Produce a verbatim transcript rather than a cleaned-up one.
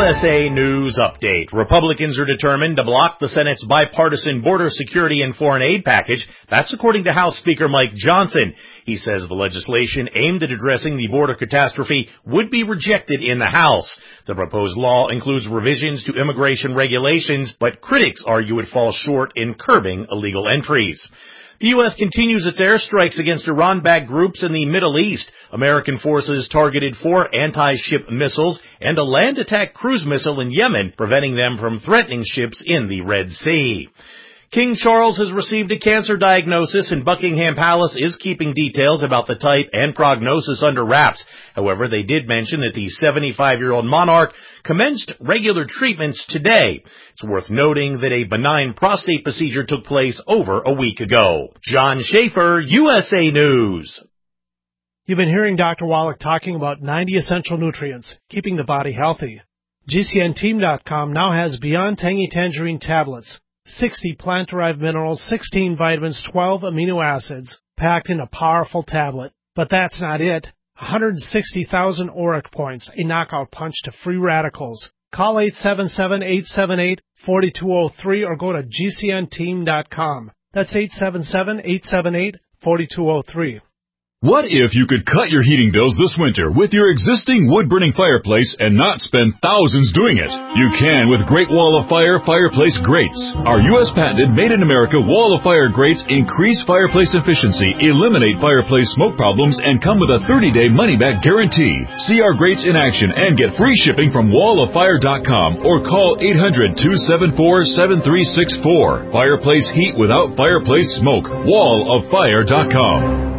S A News Update. Republicans are determined to block the Senate's bipartisan border security and foreign aid package. That's according to House Speaker Mike Johnson. He says the legislation aimed at addressing the border catastrophe would be rejected in the House. The proposed law includes revisions to immigration regulations, but critics argue it falls short in curbing illegal entries. The U S continues its airstrikes against Iran-backed groups in the Middle East. American forces targeted four anti-ship missiles and a land attack cruise missile in Yemen, preventing them from threatening ships in the Red Sea. King Charles has received a cancer diagnosis, and Buckingham Palace is keeping details about the type and prognosis under wraps. However, they did mention that the seventy-five-year-old monarch commenced regular treatments today. It's worth noting that a benign prostate procedure took place over a week ago. John Schaefer, U S A News. You've been hearing Doctor Wallach talking about ninety essential nutrients, keeping the body healthy. G C N team dot com now has Beyond Tangy Tangerine tablets. sixty plant-derived minerals, sixteen vitamins, twelve amino acids, packed in a powerful tablet. But that's not it. one hundred sixty thousand auric points, a knockout punch to free radicals. Call eight seven seven, eight seven eight, four two zero three or go to G C N team dot com. That's eight seven seven, eight seven eight, four two zero three. What if you could cut your heating bills this winter with your existing wood-burning fireplace and not spend thousands doing it? You can with Great Wall of Fire fireplace grates. Our U S patented made-in-America Wall of Fire grates increase fireplace efficiency, eliminate fireplace smoke problems, and come with a thirty-day money-back guarantee. See our grates in action and get free shipping from wall of fire dot com or call eight hundred, two seven four, seven three six four. Fireplace heat without fireplace smoke. wall of fire dot com.